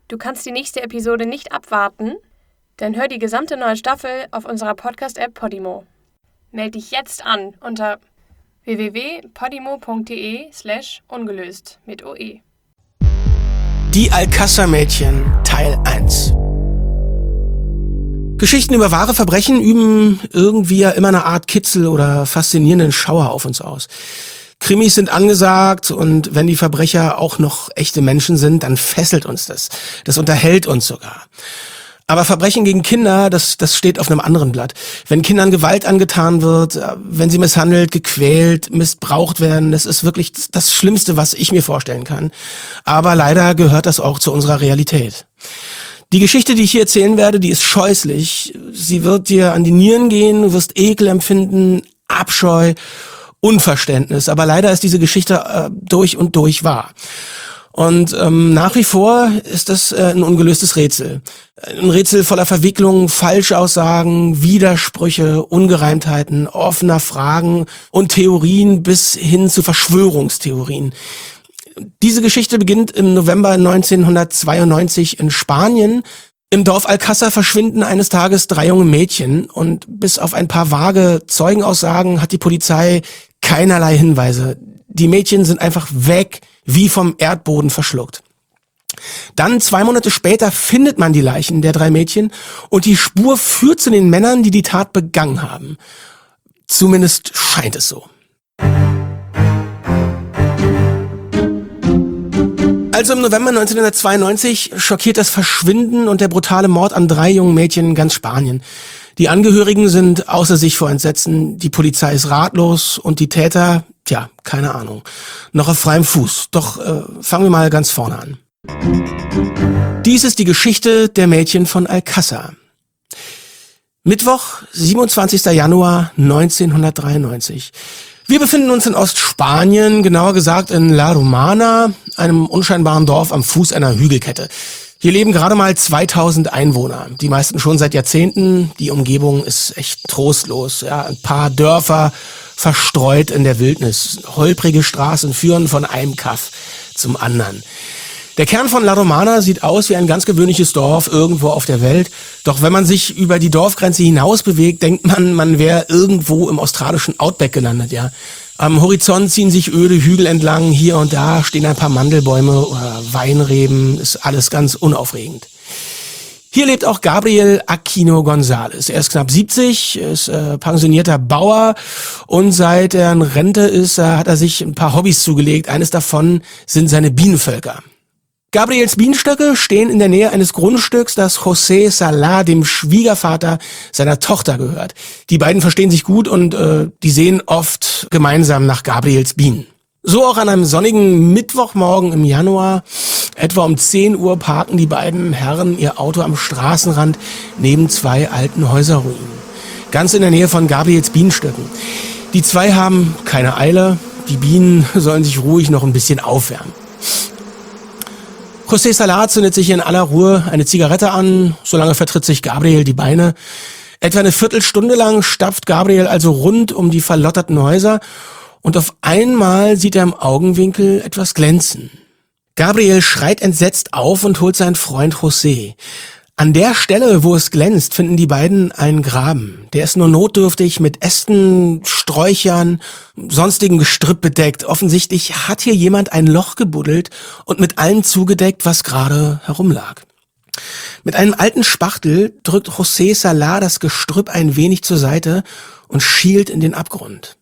Du kannst die nächste Episode nicht abwarten? Dann hör die gesamte neue Staffel auf unserer Podcast-App Podimo. Meld dich jetzt an unter www.podimo.de/ungelöst mit OE. Die Alcázar-Mädchen Teil 1. Geschichten über wahre Verbrechen üben irgendwie ja immer eine Art Kitzel oder faszinierenden Schauer auf uns aus. Krimis sind angesagt und wenn die Verbrecher auch noch echte Menschen sind, dann fesselt uns das. Das unterhält uns sogar. Aber Verbrechen gegen Kinder, das steht auf einem anderen Blatt. Wenn Kindern Gewalt angetan wird, wenn sie misshandelt, gequält, missbraucht werden, das ist wirklich das Schlimmste, was ich mir vorstellen kann. Aber leider gehört das auch zu unserer Realität. Die Geschichte, die ich hier erzählen werde, die ist scheußlich. Sie wird dir an die Nieren gehen, du wirst Ekel empfinden, Abscheu, Unverständnis. Aber leider ist diese Geschichte durch und durch wahr. Und nach wie vor ist das ein ungelöstes Rätsel. Ein Rätsel voller Verwicklungen, Falschaussagen, Widersprüche, Ungereimtheiten, offener Fragen und Theorien bis hin zu Verschwörungstheorien. Diese Geschichte beginnt im November 1992 in Spanien. Im Dorf Alcázar verschwinden eines Tages 3 junge Mädchen und bis auf ein paar vage Zeugenaussagen hat die Polizei keinerlei Hinweise. Die Mädchen sind einfach weg, wie vom Erdboden verschluckt. Dann 2 Monate später findet man die Leichen der 3 Mädchen und die Spur führt zu den Männern, die die Tat begangen haben. Zumindest scheint es so. Also im November 1992 schockiert das Verschwinden und der brutale Mord an 3 jungen Mädchen ganz Spanien. Die Angehörigen sind außer sich vor Entsetzen, die Polizei ist ratlos und die Täter, tja, keine Ahnung, noch auf freiem Fuß. Doch fangen wir mal ganz vorne an. Dies ist die Geschichte der Mädchen von Alcázar. Mittwoch, 27. Januar 1993. Wir befinden uns in Ostspanien, genauer gesagt in La Romana, einem unscheinbaren Dorf am Fuß einer Hügelkette. Hier leben gerade mal 2000 Einwohner, die meisten schon seit Jahrzehnten. Die Umgebung ist echt trostlos. Ja, ein paar Dörfer verstreut in der Wildnis. Holprige Straßen führen von einem Kaff zum anderen. Der Kern von La Romana sieht aus wie ein ganz gewöhnliches Dorf irgendwo auf der Welt. Doch wenn man sich über die Dorfgrenze hinaus bewegt, denkt man wäre irgendwo im australischen Outback gelandet, ja. Am Horizont ziehen sich öde Hügel entlang, hier und da stehen ein paar Mandelbäume oder Weinreben, ist alles ganz unaufregend. Hier lebt auch Gabriel Aquino González. Er ist knapp 70, ist pensionierter Bauer und seit er in Rente ist, hat er sich ein paar Hobbys zugelegt. Eines davon sind seine Bienenvölker. Gabriels Bienenstöcke stehen in der Nähe eines Grundstücks, das José Salá, dem Schwiegervater seiner Tochter, gehört. Die beiden verstehen sich gut und die sehen oft gemeinsam nach Gabriels Bienen. So auch an einem sonnigen Mittwochmorgen im Januar, etwa um 10 Uhr, parken die beiden Herren ihr Auto am Straßenrand neben 2 alten Häuserruinen. Ganz in der Nähe von Gabriels Bienenstöcken. Die 2 haben keine Eile, die Bienen sollen sich ruhig noch ein bisschen aufwärmen. José Salá zündet sich in aller Ruhe eine Zigarette an, solange vertritt sich Gabriel die Beine. Etwa eine Viertelstunde lang stapft Gabriel also rund um die verlotterten Häuser und auf einmal sieht er im Augenwinkel etwas glänzen. Gabriel schreit entsetzt auf und holt seinen Freund José. An der Stelle, wo es glänzt, finden die beiden einen Graben. Der ist nur notdürftig mit Ästen, Sträuchern, sonstigen Gestrüpp bedeckt. Offensichtlich hat hier jemand ein Loch gebuddelt und mit allem zugedeckt, was gerade herumlag. Mit einem alten Spachtel drückt José Salá das Gestrüpp ein wenig zur Seite und schielt in den Abgrund.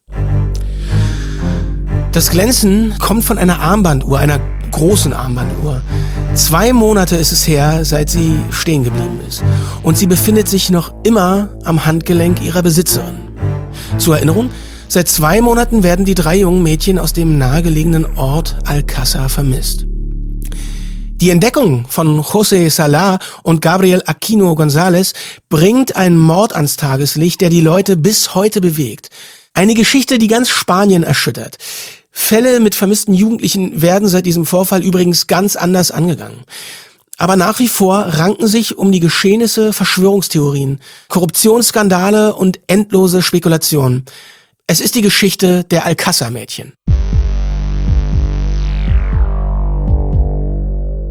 Das Glänzen kommt von einer Armbanduhr, einer großen Armbanduhr. 2 Monate ist es her, seit sie stehen geblieben ist. Und sie befindet sich noch immer am Handgelenk ihrer Besitzerin. Zur Erinnerung, seit 2 Monaten werden die 3 jungen Mädchen aus dem nahegelegenen Ort Alcázar vermisst. Die Entdeckung von José Salá und Gabriel Aquino González bringt einen Mord ans Tageslicht, der die Leute bis heute bewegt. Eine Geschichte, die ganz Spanien erschüttert. Fälle mit vermissten Jugendlichen werden seit diesem Vorfall übrigens ganz anders angegangen. Aber nach wie vor ranken sich um die Geschehnisse Verschwörungstheorien, Korruptionsskandale und endlose Spekulationen. Es ist die Geschichte der Alcázar-Mädchen.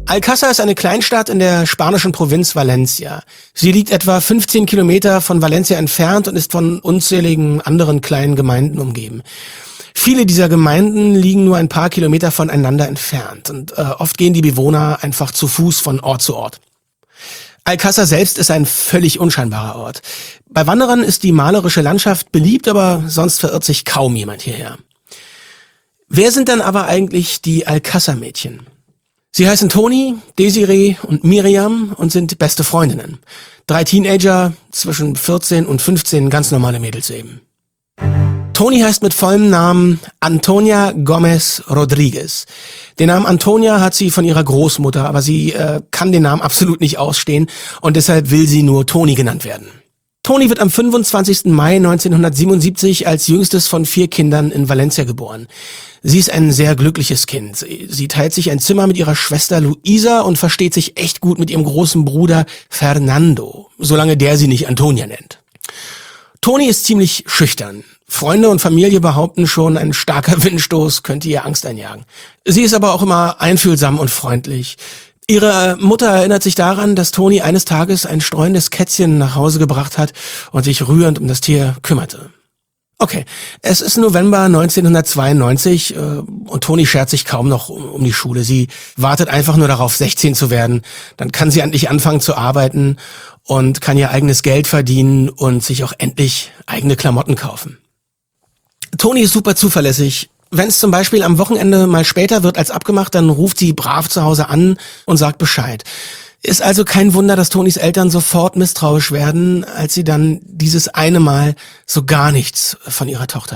Alcázar ist eine Kleinstadt in der spanischen Provinz Valencia. Sie liegt etwa 15 Kilometer von Valencia entfernt und ist von unzähligen anderen kleinen Gemeinden umgeben. Viele dieser Gemeinden liegen nur ein paar Kilometer voneinander entfernt und oft gehen die Bewohner einfach zu Fuß von Ort zu Ort. Alcázar selbst ist ein völlig unscheinbarer Ort. Bei Wanderern ist die malerische Landschaft beliebt, aber sonst verirrt sich kaum jemand hierher. Wer sind dann aber eigentlich die Alcázar-Mädchen? Sie heißen Toni, Desiree und Miriam und sind beste Freundinnen. 3 Teenager, zwischen 14 und 15, ganz normale Mädels eben. Toni heißt mit vollem Namen Antonia Gómez Rodríguez. Den Namen Antonia hat sie von ihrer Großmutter, aber sie kann den Namen absolut nicht ausstehen und deshalb will sie nur Toni genannt werden. Toni wird am 25. Mai 1977 als jüngstes von 4 Kindern in Valencia geboren. Sie ist ein sehr glückliches Kind. Sie teilt sich ein Zimmer mit ihrer Schwester Luisa und versteht sich echt gut mit ihrem großen Bruder Fernando, solange der sie nicht Antonia nennt. Toni ist ziemlich schüchtern. Freunde und Familie behaupten schon, ein starker Windstoß könnte ihr Angst einjagen. Sie ist aber auch immer einfühlsam und freundlich. Ihre Mutter erinnert sich daran, dass Toni eines Tages ein streunendes Kätzchen nach Hause gebracht hat und sich rührend um das Tier kümmerte. Okay, es ist November 1992 und Toni schert sich kaum noch um die Schule. Sie wartet einfach nur darauf, 16 zu werden. Dann kann sie endlich anfangen zu arbeiten und kann ihr eigenes Geld verdienen und sich auch endlich eigene Klamotten kaufen. Toni ist super zuverlässig. Wenn es zum Beispiel am Wochenende mal später wird als abgemacht, dann ruft sie brav zu Hause an und sagt Bescheid. Ist also kein Wunder, dass Tonis Eltern sofort misstrauisch werden, als sie dann dieses eine Mal so gar nichts von ihrer Tochter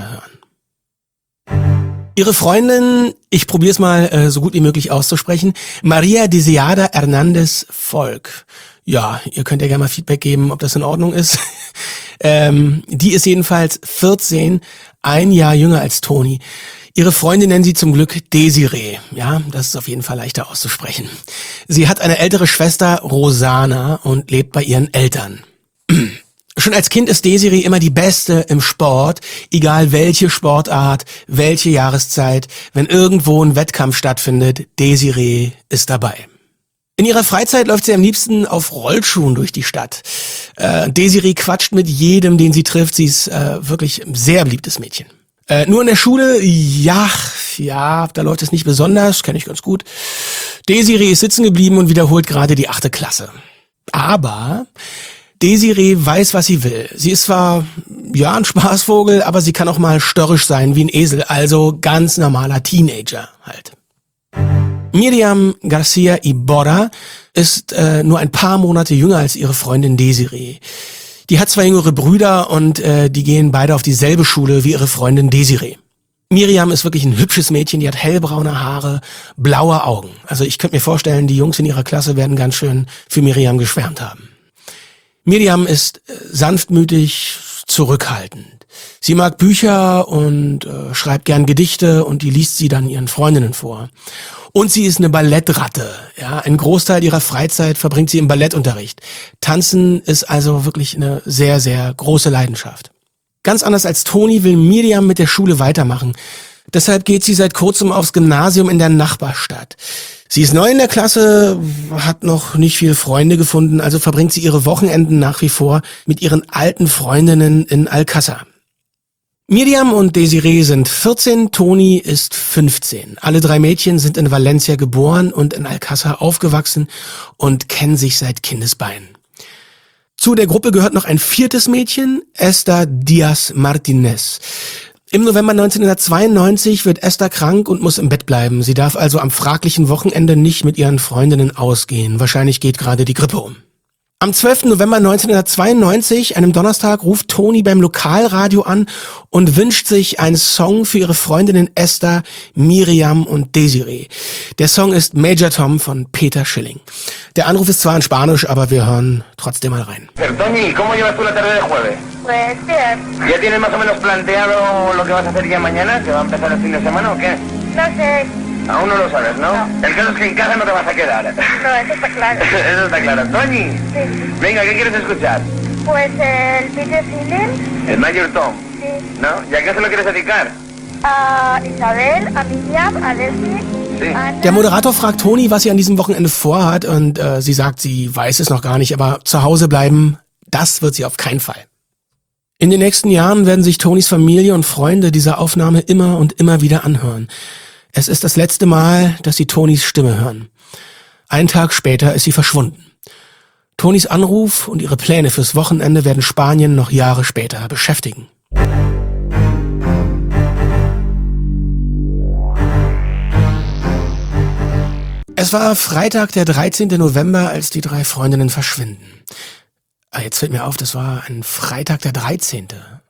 hören. Ihre Freundin, ich probiere es mal so gut wie möglich auszusprechen, María Deseada Hernández Folch. Ja, ihr könnt ja gerne mal Feedback geben, ob das in Ordnung ist. Die ist jedenfalls 14, ein Jahr jünger als Toni. Ihre Freundin nennen sie zum Glück Desiree. Ja, das ist auf jeden Fall leichter auszusprechen. Sie hat eine ältere Schwester, Rosana, und lebt bei ihren Eltern. Schon als Kind ist Desiree immer die Beste im Sport, egal welche Sportart, welche Jahreszeit. Wenn irgendwo ein Wettkampf stattfindet, Desiree ist dabei. In ihrer Freizeit läuft sie am liebsten auf Rollschuhen durch die Stadt. Desiree quatscht mit jedem, den sie trifft. Sie ist wirklich ein sehr beliebtes Mädchen. Nur in der Schule, ja, da läuft es nicht besonders, kenne ich ganz gut. Desiree ist sitzen geblieben und wiederholt gerade die 8. Klasse. Aber Desiree weiß, was sie will. Sie ist zwar, ja, ein Spaßvogel, aber sie kann auch mal störrisch sein wie ein Esel, also ganz normaler Teenager halt. Miriam García Iborra ist nur ein paar Monate jünger als ihre Freundin Desiree. Die hat 2 jüngere Brüder und die gehen beide auf dieselbe Schule wie ihre Freundin Desiree. Miriam ist wirklich ein hübsches Mädchen, die hat hellbraune Haare, blaue Augen. Also ich könnte mir vorstellen, die Jungs in ihrer Klasse werden ganz schön für Miriam geschwärmt haben. Miriam ist sanftmütig, zurückhaltend. Sie mag Bücher und schreibt gern Gedichte und die liest sie dann ihren Freundinnen vor. Und sie ist eine Ballettratte. Ja, einen Großteil ihrer Freizeit verbringt sie im Ballettunterricht. Tanzen ist also wirklich eine sehr, sehr große Leidenschaft. Ganz anders als Toni will Miriam mit der Schule weitermachen. Deshalb geht sie seit kurzem aufs Gymnasium in der Nachbarstadt. Sie ist neu in der Klasse, hat noch nicht viele Freunde gefunden, also verbringt sie ihre Wochenenden nach wie vor mit ihren alten Freundinnen in Alcázar. Miriam und Desiree sind 14, Toni ist 15. Alle 3 Mädchen sind in Valencia geboren und in Alcázar aufgewachsen und kennen sich seit Kindesbeinen. Zu der Gruppe gehört noch ein 4. Mädchen, Esther Díaz Martínez. Im November 1992 wird Esther krank und muss im Bett bleiben. Sie darf also am fraglichen Wochenende nicht mit ihren Freundinnen ausgehen. Wahrscheinlich geht gerade die Grippe um. Am 12. November 1992, einem Donnerstag, ruft Toni beim Lokalradio an und wünscht sich einen Song für ihre Freundinnen Esther, Miriam und Desiree. Der Song ist Major Tom von Peter Schilling. Der Anruf ist zwar in Spanisch, aber wir hören trotzdem mal rein. Toni, ¿cómo llevas tú la tarde de jueves? Pues bien, ¿Ya tienes más o menos planteado lo que vas a hacer ya mañana? ¿Que va a empezar el fin de semana o qué? no sé, Aún no lo sabes, ¿no? No. El caso es que en casa no te vas a quedar. no, eso está claro. Eso está claro. Toni, Sí, venga, ¿qué quieres escuchar? pues el Peter Schilling, El Major Tom, sí, ¿no? ¿Y a qué se lo quieres dedicar? a Isabel, a Miriam, a Leslie Der Moderator fragt Toni, was sie an diesem Wochenende vorhat und sie sagt, sie weiß es noch gar nicht, aber zu Hause bleiben, das wird sie auf keinen Fall. In den nächsten Jahren werden sich Tonis Familie und Freunde dieser Aufnahme immer und immer wieder anhören. Es ist das letzte Mal, dass sie Tonis Stimme hören. Einen Tag später ist sie verschwunden. Tonis Anruf und ihre Pläne fürs Wochenende werden Spanien noch Jahre später beschäftigen. Es war Freitag, der 13. November, als die 3 Freundinnen verschwinden. Jetzt fällt mir auf, das war ein Freitag, der 13.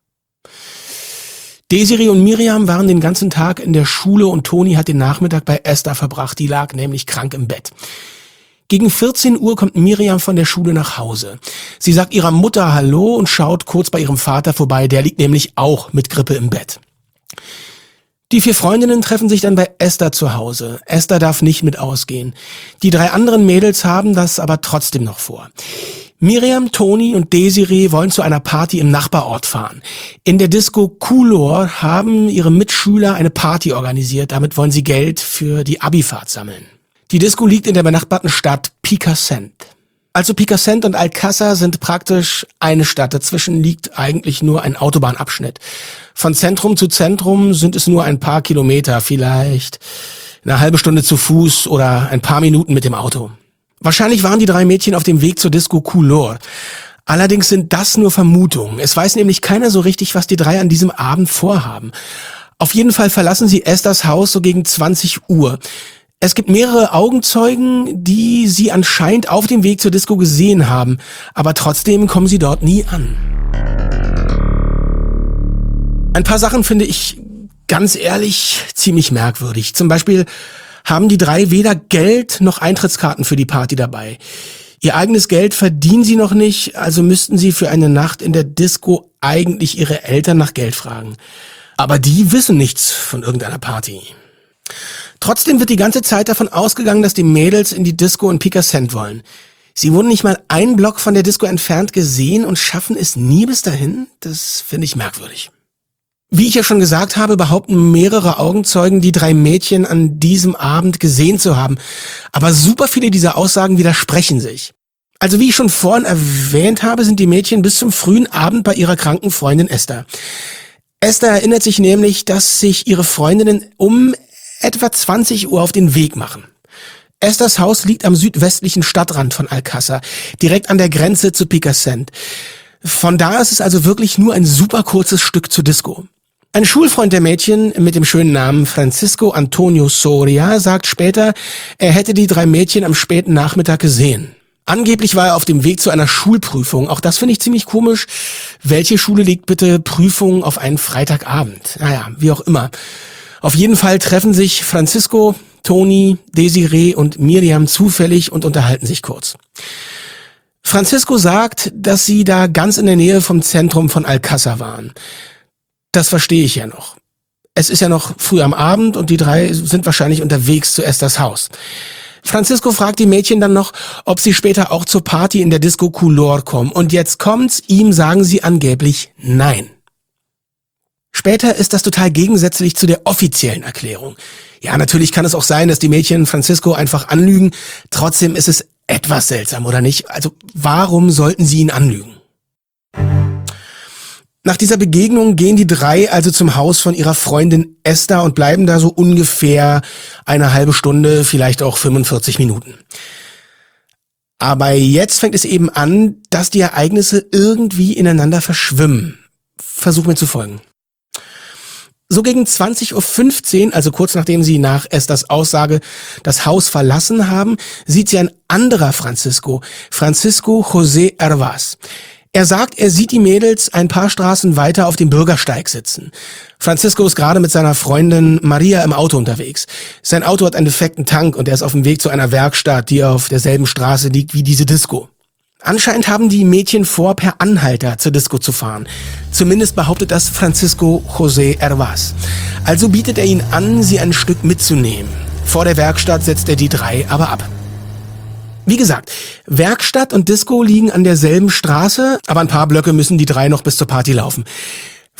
Desiree und Miriam waren den ganzen Tag in der Schule und Toni hat den Nachmittag bei Esther verbracht. Die lag nämlich krank im Bett. Gegen 14 Uhr kommt Miriam von der Schule nach Hause. Sie sagt ihrer Mutter Hallo und schaut kurz bei ihrem Vater vorbei. Der liegt nämlich auch mit Grippe im Bett. Die 4 Freundinnen treffen sich dann bei Esther zu Hause. Esther darf nicht mit ausgehen. Die 3 anderen Mädels haben das aber trotzdem noch vor. Miriam, Toni und Desiree wollen zu einer Party im Nachbarort fahren. In der Disco Color haben ihre Mitschüler eine Party organisiert. Damit wollen sie Geld für die Abifahrt sammeln. Die Disco liegt in der benachbarten Stadt Picassent. Also Picassent und Alcázar sind praktisch eine Stadt. Dazwischen liegt eigentlich nur ein Autobahnabschnitt. Von Zentrum zu Zentrum sind es nur ein paar Kilometer, vielleicht eine halbe Stunde zu Fuß oder ein paar Minuten mit dem Auto. Wahrscheinlich waren die 3 Mädchen auf dem Weg zur Disco Color. Allerdings sind das nur Vermutungen. Es weiß nämlich keiner so richtig, was die 3 an diesem Abend vorhaben. Auf jeden Fall verlassen sie Esthers Haus so gegen 20 Uhr. Es gibt mehrere Augenzeugen, die sie anscheinend auf dem Weg zur Disco gesehen haben, aber trotzdem kommen sie dort nie an. Ein paar Sachen finde ich, ganz ehrlich, ziemlich merkwürdig. Zum Beispiel haben die 3 weder Geld noch Eintrittskarten für die Party dabei. Ihr eigenes Geld verdienen sie noch nicht, also müssten sie für eine Nacht in der Disco eigentlich ihre Eltern nach Geld fragen. Aber die wissen nichts von irgendeiner Party. Trotzdem wird die ganze Zeit davon ausgegangen, dass die Mädels in die Disco in Picassent wollen. Sie wurden nicht mal einen Block von der Disco entfernt gesehen und schaffen es nie bis dahin? Das finde ich merkwürdig. Wie ich ja schon gesagt habe, behaupten mehrere Augenzeugen, die 3 Mädchen an diesem Abend gesehen zu haben. Aber super viele dieser Aussagen widersprechen sich. Also wie ich schon vorhin erwähnt habe, sind die Mädchen bis zum frühen Abend bei ihrer kranken Freundin Esther. Esther erinnert sich nämlich, dass sich ihre Freundinnen um etwa 20 Uhr auf den Weg machen. Esthers Haus liegt am südwestlichen Stadtrand von Alcázar, direkt an der Grenze zu Picassent. Von da ist es also wirklich nur ein super kurzes Stück zur Disco. Ein Schulfreund der Mädchen mit dem schönen Namen Francisco Antonio Soria sagt später, er hätte die 3 Mädchen am späten Nachmittag gesehen. Angeblich war er auf dem Weg zu einer Schulprüfung. Auch das finde ich ziemlich komisch. Welche Schule legt bitte Prüfungen auf einen Freitagabend? Naja, wie auch immer. Auf jeden Fall treffen sich Francisco, Toni, Desiree und Miriam zufällig und unterhalten sich kurz. Francisco sagt, dass sie da ganz in der Nähe vom Zentrum von Alcázar waren. Das verstehe ich ja noch. Es ist ja noch früh am Abend und die 3 sind wahrscheinlich unterwegs zu Esthers Haus. Francisco fragt die Mädchen dann noch, ob sie später auch zur Party in der Disco Color kommen. Und jetzt kommt's, ihm sagen sie angeblich nein. Später ist das total gegensätzlich zu der offiziellen Erklärung. Ja, natürlich kann es auch sein, dass die Mädchen Francisco einfach anlügen. Trotzdem ist es etwas seltsam, oder nicht? Also, warum sollten sie ihn anlügen? Nach dieser Begegnung gehen die 3 also zum Haus von ihrer Freundin Esther und bleiben da so ungefähr eine halbe Stunde, vielleicht auch 45 Minuten. Aber jetzt fängt es eben an, dass die Ereignisse irgendwie ineinander verschwimmen. Versuch mir zu folgen. So gegen 20:15 Uhr, also kurz nachdem sie nach Esthers Aussage das Haus verlassen haben, sieht sie ein anderer Francisco José Hervás. Er sagt, er sieht die Mädels ein paar Straßen weiter auf dem Bürgersteig sitzen. Francisco ist gerade mit seiner Freundin Maria im Auto unterwegs. Sein Auto hat einen defekten Tank und er ist auf dem Weg zu einer Werkstatt, die auf derselben Straße liegt wie diese Disco. Anscheinend haben die Mädchen vor, per Anhalter zur Disco zu fahren. Zumindest behauptet das Francisco José Hervás. Also bietet er ihnen an, sie ein Stück mitzunehmen. Vor der Werkstatt setzt er die 3 aber ab. Wie gesagt, Werkstatt und Disco liegen an derselben Straße, aber ein paar Blöcke müssen die 3 noch bis zur Party laufen.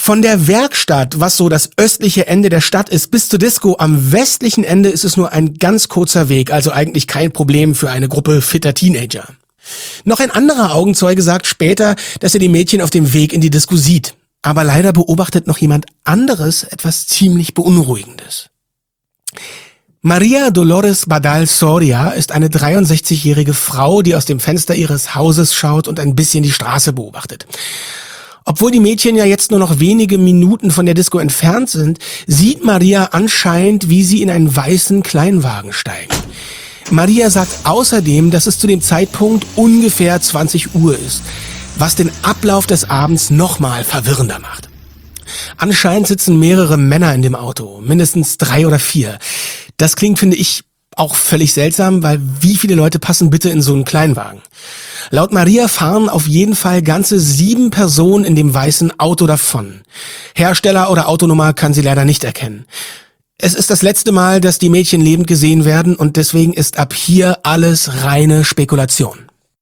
Von der Werkstatt, was so das östliche Ende der Stadt ist, bis zur Disco am westlichen Ende ist es nur ein ganz kurzer Weg, also eigentlich kein Problem für eine Gruppe fitter Teenager. Noch ein anderer Augenzeuge sagt später, dass er die Mädchen auf dem Weg in die Disco sieht. Aber leider beobachtet noch jemand anderes etwas ziemlich Beunruhigendes. Maria Dolores Badal Soria ist eine 63-jährige Frau, die aus dem Fenster ihres Hauses schaut und ein bisschen die Straße beobachtet. Obwohl die Mädchen ja jetzt nur noch wenige Minuten von der Disco entfernt sind, sieht Maria anscheinend, wie sie in einen weißen Kleinwagen steigen. Maria sagt außerdem, dass es zu dem Zeitpunkt ungefähr 20 Uhr ist, was den Ablauf des Abends nochmal verwirrender macht. Anscheinend sitzen mehrere Männer in dem Auto, mindestens 3 oder 4. Das klingt, finde ich, auch völlig seltsam, weil wie viele Leute passen bitte in so einen Kleinwagen? Laut Maria fahren auf jeden Fall ganze 7 Personen in dem weißen Auto davon. Hersteller oder Autonummer kann sie leider nicht erkennen. Es ist das letzte Mal, dass die Mädchen lebend gesehen werden und deswegen ist ab hier alles reine Spekulation.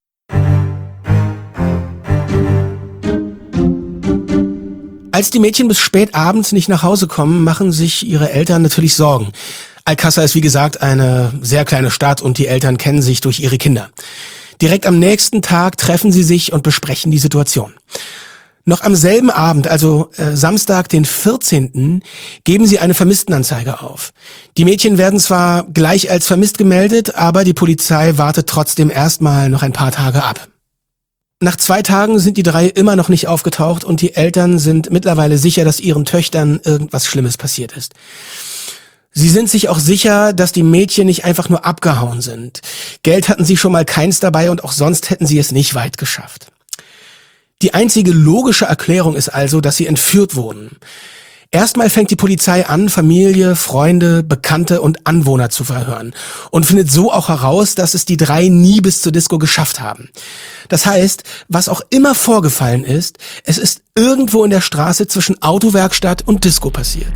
Als die Mädchen bis spät abends nicht nach Hause kommen, machen sich ihre Eltern natürlich Sorgen. Alcázar ist wie gesagt eine sehr kleine Stadt und die Eltern kennen sich durch ihre Kinder. Direkt am nächsten Tag treffen sie sich und besprechen die Situation. Noch am selben Abend, also Samstag, den 14., geben sie eine Vermisstenanzeige auf. Die Mädchen werden zwar gleich als vermisst gemeldet, aber die Polizei wartet trotzdem erstmal noch ein paar Tage ab. Nach 2 Tagen sind die 3 immer noch nicht aufgetaucht und die Eltern sind mittlerweile sicher, dass ihren Töchtern irgendwas Schlimmes passiert ist. Sie sind sich auch sicher, dass die Mädchen nicht einfach nur abgehauen sind. Geld hatten sie schon mal keins dabei und auch sonst hätten sie es nicht weit geschafft. Die einzige logische Erklärung ist also, dass sie entführt wurden. Erstmal fängt die Polizei an, Familie, Freunde, Bekannte und Anwohner zu verhören und findet so auch heraus, dass es die 3 nie bis zur Disco geschafft haben. Das heißt, was auch immer vorgefallen ist, es ist irgendwo in der Straße zwischen Autowerkstatt und Disco passiert.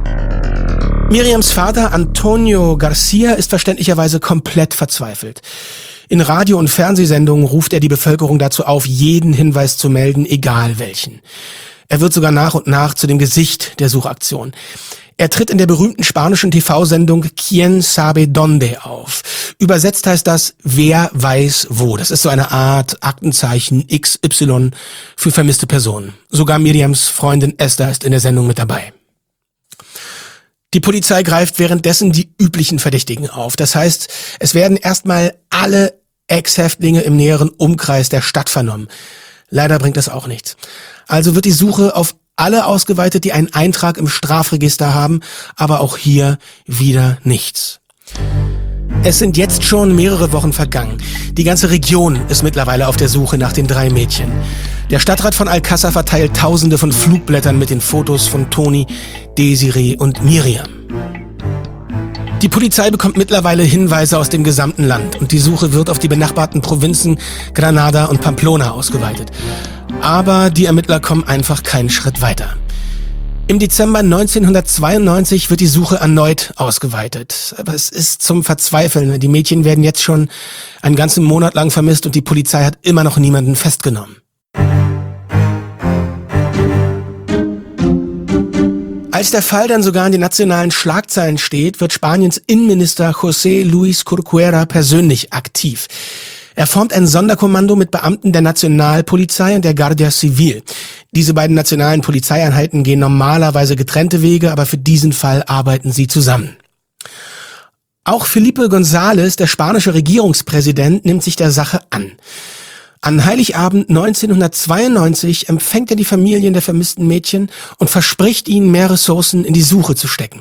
Miriams Vater Antonio Garcia ist verständlicherweise komplett verzweifelt. In Radio- und Fernsehsendungen ruft er die Bevölkerung dazu auf, jeden Hinweis zu melden, egal welchen. Er wird sogar nach und nach zu dem Gesicht der Suchaktion. Er tritt in der berühmten spanischen TV-Sendung Quién sabe dónde auf. Übersetzt heißt das, wer weiß wo. Das ist so eine Art Aktenzeichen XY für vermisste Personen. Sogar Miriams Freundin Esther ist in der Sendung mit dabei. Die Polizei greift währenddessen die üblichen Verdächtigen auf. Das heißt, es werden erstmal alle Ex-Häftlinge im näheren Umkreis der Stadt vernommen. Leider bringt das auch nichts. Also wird die Suche auf alle ausgeweitet, die einen Eintrag im Strafregister haben, aber auch hier wieder nichts. Es sind jetzt schon mehrere Wochen vergangen. Die ganze Region ist mittlerweile auf der Suche nach den 3 Mädchen. Der Stadtrat von Alcázar verteilt Tausende von Flugblättern mit den Fotos von Toni, Desiree und Miriam. Die Polizei bekommt mittlerweile Hinweise aus dem gesamten Land und die Suche wird auf die benachbarten Provinzen Granada und Pamplona ausgeweitet. Aber die Ermittler kommen einfach keinen Schritt weiter. Im Dezember 1992 wird die Suche erneut ausgeweitet. Aber es ist zum Verzweifeln. Die Mädchen werden jetzt schon einen ganzen Monat lang vermisst und die Polizei hat immer noch niemanden festgenommen. Als der Fall dann sogar in den nationalen Schlagzeilen steht, wird Spaniens Innenminister José Luis Corcuera persönlich aktiv. Er formt ein Sonderkommando mit Beamten der Nationalpolizei und der Guardia Civil. Diese beiden nationalen Polizeieinheiten gehen normalerweise getrennte Wege, aber für diesen Fall arbeiten sie zusammen. Auch Felipe González, der spanische Regierungspräsident, nimmt sich der Sache an. An Heiligabend 1992 empfängt er die Familien der vermissten Mädchen und verspricht ihnen, mehr Ressourcen in die Suche zu stecken.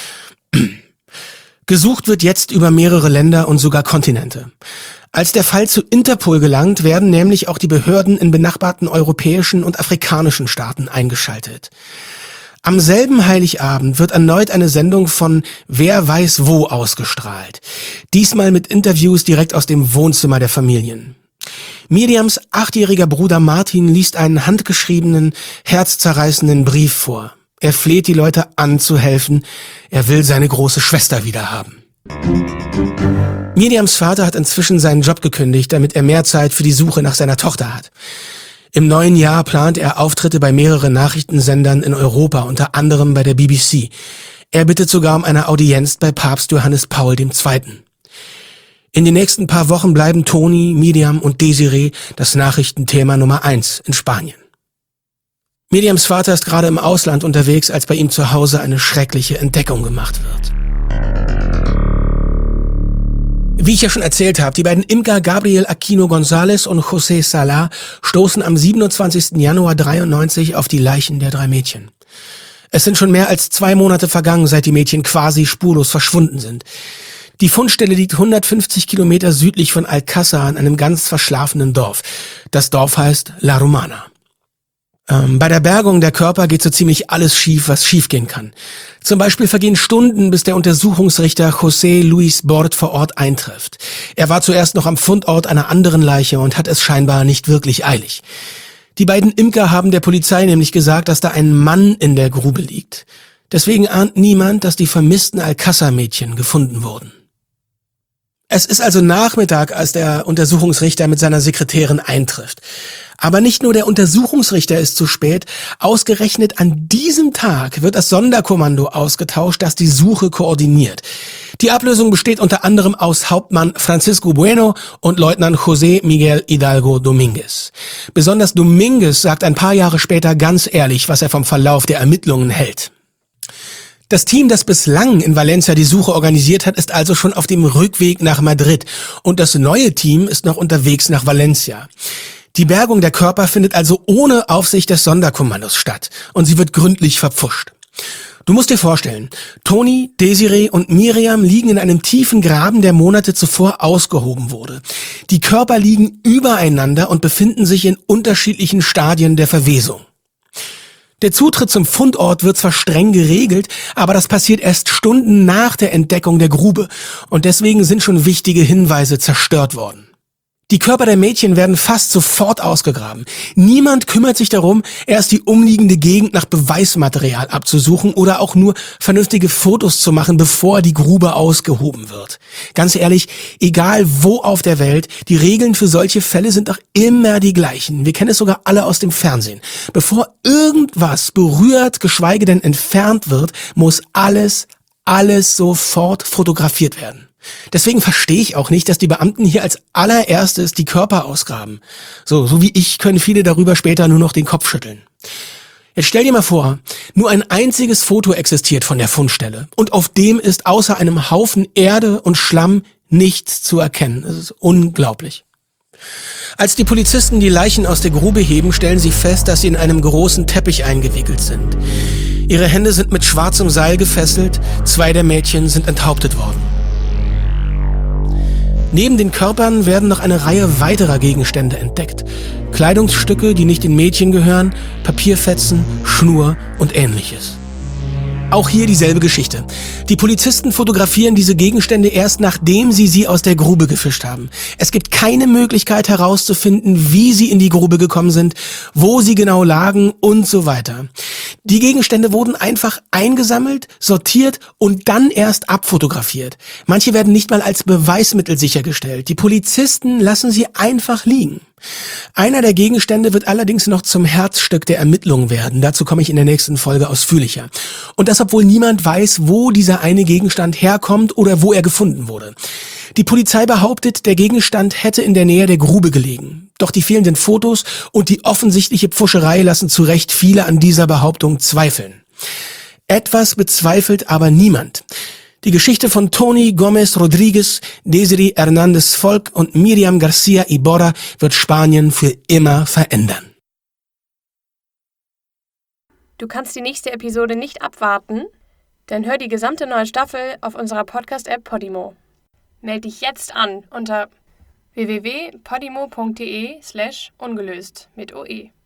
Gesucht wird jetzt über mehrere Länder und sogar Kontinente. Als der Fall zu Interpol gelangt, werden nämlich auch die Behörden in benachbarten europäischen und afrikanischen Staaten eingeschaltet. Am selben Heiligabend wird erneut eine Sendung von Wer weiß wo ausgestrahlt. Diesmal mit Interviews direkt aus dem Wohnzimmer der Familien. Miriams 8-jähriger Bruder Martin liest einen handgeschriebenen, herzzerreißenden Brief vor. Er fleht die Leute an, zu helfen. Er will seine große Schwester wiederhaben. Miriams Vater hat inzwischen seinen Job gekündigt, damit er mehr Zeit für die Suche nach seiner Tochter hat. Im neuen Jahr plant er Auftritte bei mehreren Nachrichtensendern in Europa, unter anderem bei der BBC. Er bittet sogar um eine Audienz bei Papst Johannes Paul II. In den nächsten paar Wochen bleiben Toni, Miriam und Desiree das Nachrichtenthema Nummer 1 in Spanien. Miriams Vater ist gerade im Ausland unterwegs, als bei ihm zu Hause eine schreckliche Entdeckung gemacht wird. Wie ich ja schon erzählt habe, die beiden Imker Gabriel Aquino González und José Salá stoßen am 27. Januar 93 auf die Leichen der 3 Mädchen. Es sind schon mehr als 2 Monate vergangen, seit die Mädchen quasi spurlos verschwunden sind. Die Fundstelle liegt 150 Kilometer südlich von Alcázar in einem ganz verschlafenen Dorf. Das Dorf heißt La Romana. Bei der Bergung der Körper geht so ziemlich alles schief, was schiefgehen kann. Zum Beispiel vergehen Stunden, bis der Untersuchungsrichter José Luis Bort vor Ort eintrifft. Er war zuerst noch am Fundort einer anderen Leiche und hat es scheinbar nicht wirklich eilig. Die beiden Imker haben der Polizei nämlich gesagt, dass da ein Mann in der Grube liegt. Deswegen ahnt niemand, dass die vermissten Alcázar-Mädchen gefunden wurden. Es ist also Nachmittag, als der Untersuchungsrichter mit seiner Sekretärin eintrifft. Aber nicht nur der Untersuchungsrichter ist zu spät, ausgerechnet an diesem Tag wird das Sonderkommando ausgetauscht, das die Suche koordiniert. Die Ablösung besteht unter anderem aus Hauptmann Francisco Bueno und Leutnant José Miguel Hidalgo Domínguez. Besonders Domínguez sagt ein paar Jahre später ganz ehrlich, was er vom Verlauf der Ermittlungen hält. Das Team, das bislang in Valencia die Suche organisiert hat, ist also schon auf dem Rückweg nach Madrid und das neue Team ist noch unterwegs nach Valencia. Die Bergung der Körper findet also ohne Aufsicht des Sonderkommandos statt und sie wird gründlich verpfuscht. Du musst dir vorstellen, Toni, Desiree und Miriam liegen in einem tiefen Graben, der Monate zuvor ausgehoben wurde. Die Körper liegen übereinander und befinden sich in unterschiedlichen Stadien der Verwesung. Der Zutritt zum Fundort wird zwar streng geregelt, aber das passiert erst Stunden nach der Entdeckung der Grube und deswegen sind schon wichtige Hinweise zerstört worden. Die Körper der Mädchen werden fast sofort ausgegraben. Niemand kümmert sich darum, erst die umliegende Gegend nach Beweismaterial abzusuchen oder auch nur vernünftige Fotos zu machen, bevor die Grube ausgehoben wird. Ganz ehrlich, egal wo auf der Welt, die Regeln für solche Fälle sind doch immer die gleichen. Wir kennen es sogar alle aus dem Fernsehen. Bevor irgendwas berührt, geschweige denn entfernt wird, muss alles sofort fotografiert werden. Deswegen verstehe ich auch nicht, dass die Beamten hier als allererstes die Körper ausgraben. So wie ich können viele darüber später nur noch den Kopf schütteln. Jetzt stell dir mal vor, nur ein einziges Foto existiert von der Fundstelle und auf dem ist außer einem Haufen Erde und Schlamm nichts zu erkennen. Das ist unglaublich. Als die Polizisten die Leichen aus der Grube heben, stellen sie fest, dass sie in einem großen Teppich eingewickelt sind. Ihre Hände sind mit schwarzem Seil gefesselt, 2 der Mädchen sind enthauptet worden. Neben den Körpern werden noch eine Reihe weiterer Gegenstände entdeckt. Kleidungsstücke, die nicht den Mädchen gehören, Papierfetzen, Schnur und Ähnliches. Auch hier dieselbe Geschichte. Die Polizisten fotografieren diese Gegenstände erst, nachdem sie aus der Grube gefischt haben. Es gibt keine Möglichkeit herauszufinden, wie sie in die Grube gekommen sind, wo sie genau lagen und so weiter. Die Gegenstände wurden einfach eingesammelt, sortiert und dann erst abfotografiert. Manche werden nicht mal als Beweismittel sichergestellt. Die Polizisten lassen sie einfach liegen. Einer der Gegenstände wird allerdings noch zum Herzstück der Ermittlungen werden. Dazu komme ich in der nächsten Folge ausführlicher. Und das, obwohl niemand weiß, wo dieser eine Gegenstand herkommt oder wo er gefunden wurde. Die Polizei behauptet, der Gegenstand hätte in der Nähe der Grube gelegen. Doch die fehlenden Fotos und die offensichtliche Pfuscherei lassen zu Recht viele an dieser Behauptung zweifeln. Etwas bezweifelt aber niemand. Die Geschichte von Toni Gómez Rodríguez, Desiree Hernández Folk und Miriam García Iborra wird Spanien für immer verändern. Du kannst die nächste Episode nicht abwarten? Dann hör die gesamte neue Staffel auf unserer Podcast-App Podimo. Meld dich jetzt an unter www.podimo.de/ungelöst mit OE.